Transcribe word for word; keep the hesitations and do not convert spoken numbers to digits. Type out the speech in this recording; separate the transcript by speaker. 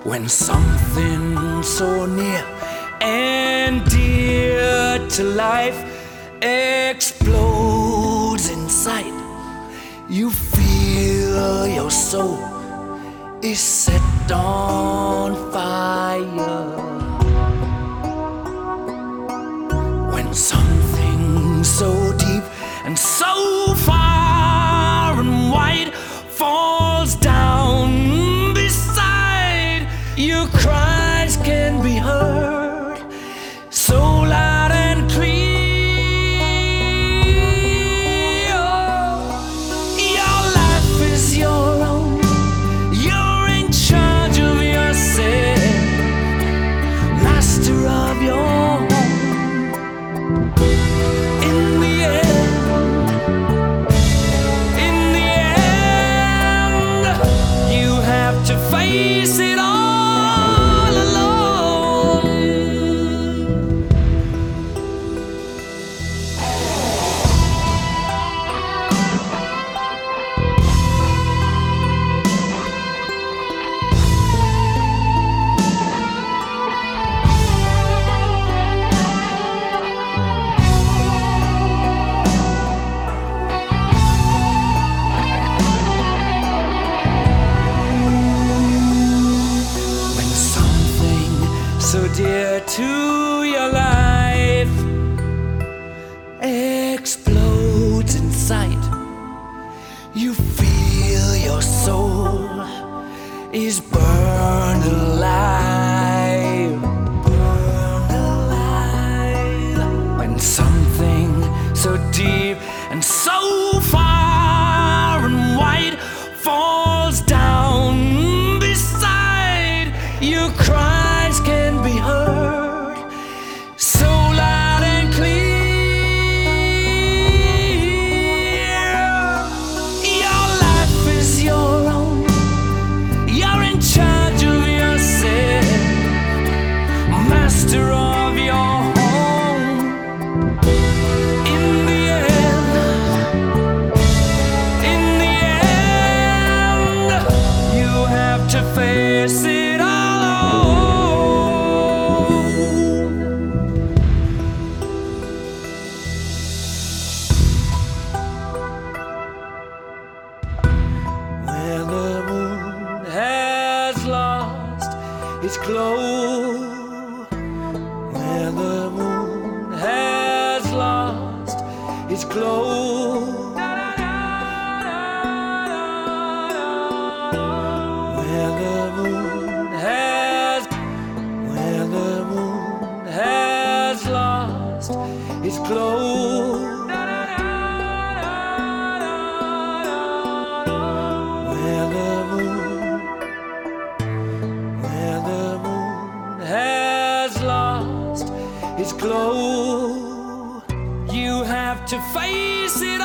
Speaker 1: When something so near and dear to life explodes in sight, you feel your soul is set on fire. When something so deep and so far and wide falls down beside, your cries can be heard so loud and clear. Your life is your own, you're in charge of yourself, master of your home. In the end, in the end, you have to face it all. So dear to your life explodes in sight, you feel your soul is burned alive, burned alive. When something so deep and so far and wide falls down beside, you cry can be heard so loud and clear. Your life is your own, you're in charge of yourself, master of your home. In the end, in the end, you have to face it all. Its glow, where the moon has lost its glow, where the moon has, where the moon has lost its glow, where the moon has lost its glow, you have to face it.